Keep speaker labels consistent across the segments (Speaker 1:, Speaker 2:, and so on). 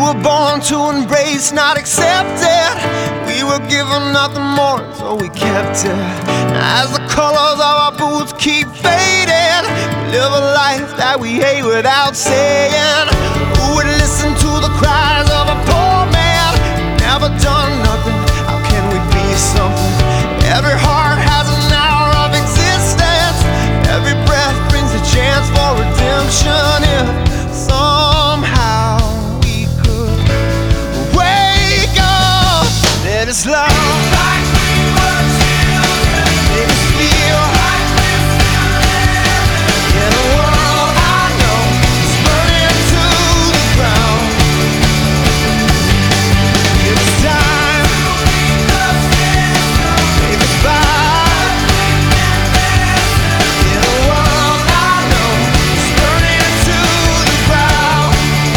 Speaker 1: were born to embrace, not accepted. We were given nothing more, so we kept it. As the colors of our boots keep fading, we live a life that we hate without saying. Who would listen to the cries of a poor man? Never done nothing, how can we be something? Every heart has an hour of existence. Every breath brings a chance for redemption. If somehow we could wake up, let us love like we were children. Let us feel like we're still living in a world I know is burning to the ground. Give us time to make us take us back in a world I know is burning to the ground.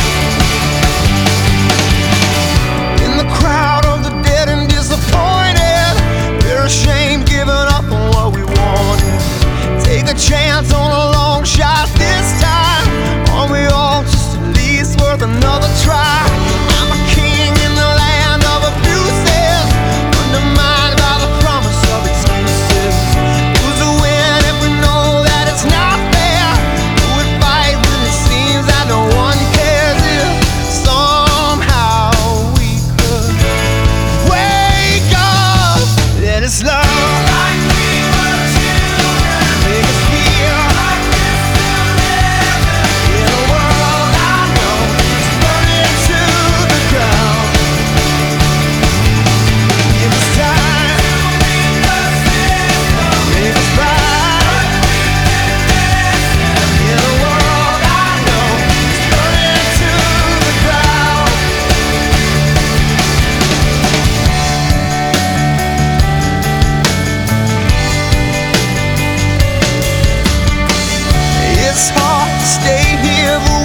Speaker 1: In the crowd of the dead and disappointed, we're ashamed, giving up on what we wanted. Take a chance on a long shot this time. Aren't we all just at least worth another try? I'm a king in the land of abuses, undermined by the promise of excuses. Who's to win if we know that it's not fair? Who would fight when it seems that no one cares? If somehow we could wake up, let us love like we were children. Make us feel like we're still living in a world I know is burning to the ground. Give us time to make us make us back in a world I know is burning to the ground. It's hard to stay here, but